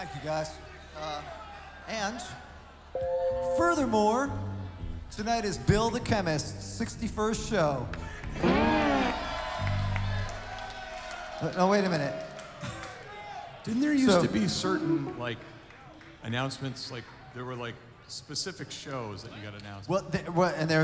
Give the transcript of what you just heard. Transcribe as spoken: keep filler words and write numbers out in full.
Thank you, guys. Uh, and furthermore, tonight is Bill the Chemist's sixty-first show. Uh, no, wait a minute. Didn't there used So- to be certain like announcements? Like there were like specific shows that you got announced. Well, th- well, and there's